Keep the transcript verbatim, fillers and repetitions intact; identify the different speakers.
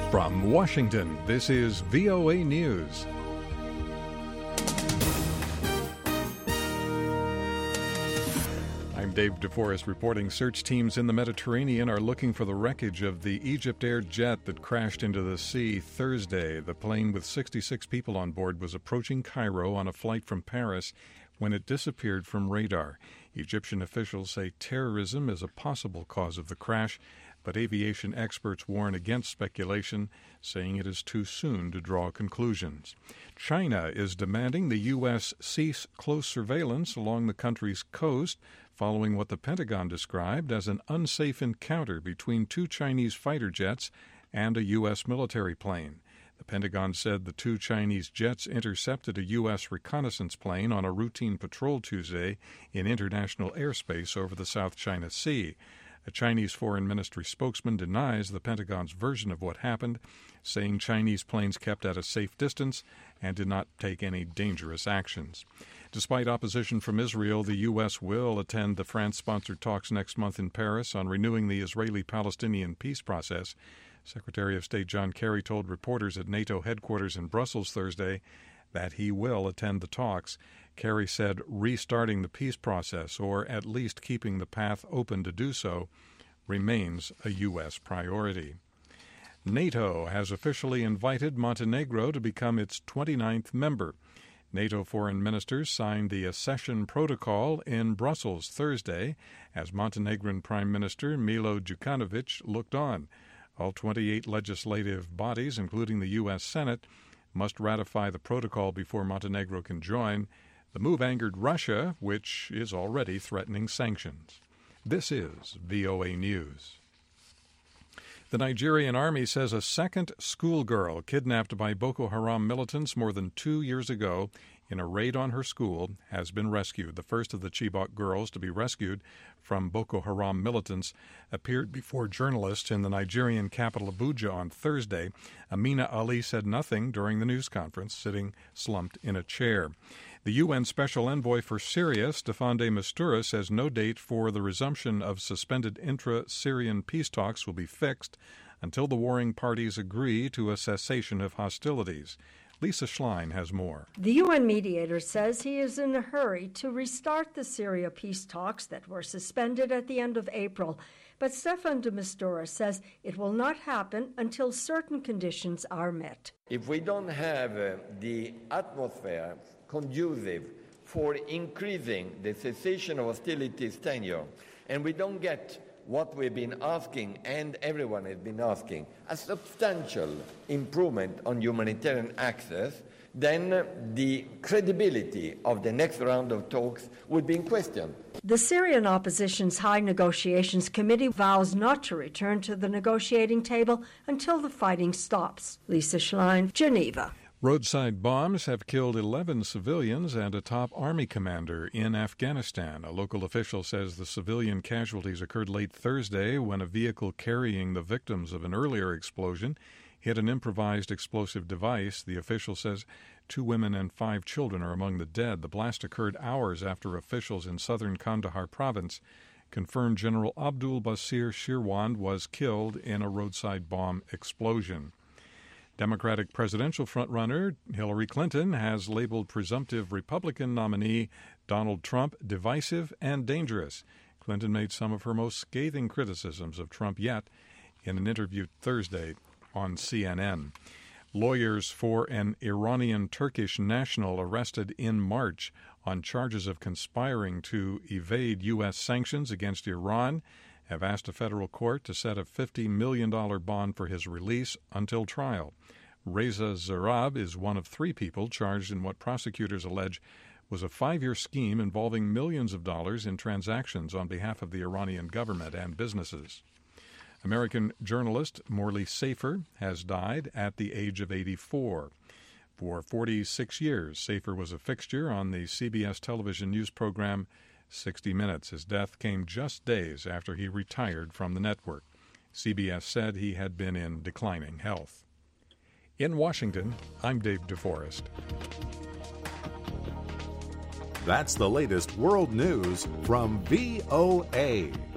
Speaker 1: From Washington, this is V O A News. I'm Dave DeForest reporting search teams in the Mediterranean are looking for the wreckage of the Egypt Air jet that crashed into the sea Thursday. The plane with sixty-six people on board was approaching Cairo on a flight from Paris when it disappeared from radar. Egyptian officials say terrorism is a possible cause of the crash, but aviation experts warn against speculation, saying it is too soon to draw conclusions. China is demanding the U S cease close surveillance along the country's coast following what the Pentagon described as an unsafe encounter between two Chinese fighter jets and a U S military plane. The Pentagon said the two Chinese jets intercepted a U S reconnaissance plane on a routine patrol Tuesday in international airspace over the South China Sea. A Chinese Foreign Ministry spokesman denies the Pentagon's version of what happened, saying Chinese planes kept at a safe distance and did not take any dangerous actions. Despite opposition from Israel, the U S will attend the France-sponsored talks next month in Paris on renewing the Israeli-Palestinian peace process. Secretary of State John Kerry told reporters at NATO headquarters in Brussels Thursday that he will attend the talks. Kerry said restarting the peace process, or at least keeping the path open to do so, remains a U S priority. NATO has officially invited Montenegro to become its twenty-ninth member. NATO foreign ministers signed the accession protocol in Brussels Thursday as Montenegrin Prime Minister Milo Đukanović looked on. All twenty-eight legislative bodies, including the U S Senate, must ratify the protocol before Montenegro can join. The move angered Russia, which is already threatening sanctions. This is V O A News. The Nigerian army says a second schoolgirl kidnapped by Boko Haram militants more than two years ago in a raid on her school has been rescued. The first of the Chibok girls to be rescued from Boko Haram militants appeared before journalists in the Nigerian capital Abuja on Thursday. Amina Ali said nothing during the news conference, sitting slumped in a chair. The U N Special Envoy for Syria, Staffan de Mistura, says no date for the resumption of suspended intra-Syrian peace talks will be fixed until the warring parties agree to a cessation of hostilities. Lisa Schlein has more.
Speaker 2: The U N mediator says he is in a hurry to restart the Syria peace talks that were suspended at the end of April. But Staffan de Mistura says it will not happen until certain conditions are met.
Speaker 3: If we don't have uh, the atmosphere conducive for increasing the cessation of hostilities tenure, and we don't get what we've been asking and everyone has been asking, a substantial improvement on humanitarian access, then the credibility of the next round of talks would be in question.
Speaker 2: The Syrian opposition's High Negotiations Committee vows not to return to the negotiating table until the fighting stops. Lisa Schlein, Geneva.
Speaker 1: Roadside bombs have killed eleven civilians and a top army commander in Afghanistan. A local official says the civilian casualties occurred late Thursday when a vehicle carrying the victims of an earlier explosion hit an improvised explosive device. The official says two women and five children are among the dead. The blast occurred hours after officials in southern Kandahar province confirmed General Abdul Basir Shirwand was killed in a roadside bomb explosion. Democratic presidential frontrunner Hillary Clinton has labeled presumptive Republican nominee Donald Trump divisive and dangerous. Clinton made some of her most scathing criticisms of Trump yet in an interview Thursday on C N N. Lawyers for an Iranian-Turkish national arrested in March on charges of conspiring to evade U S sanctions against Iran have asked a federal court to set a fifty million dollars bond for his release until trial. Reza Zarrab is one of three people charged in what prosecutors allege was a five-year scheme involving millions of dollars in transactions on behalf of the Iranian government and businesses. American journalist Morley Safer has died at the age of eighty-four. For forty-six years, Safer was a fixture on the C B S television news program sixty minutes. His death came just days after he retired from the network. C B S said he had been in declining health. In Washington, I'm Dave DeForest.
Speaker 4: That's the latest world news from V O A.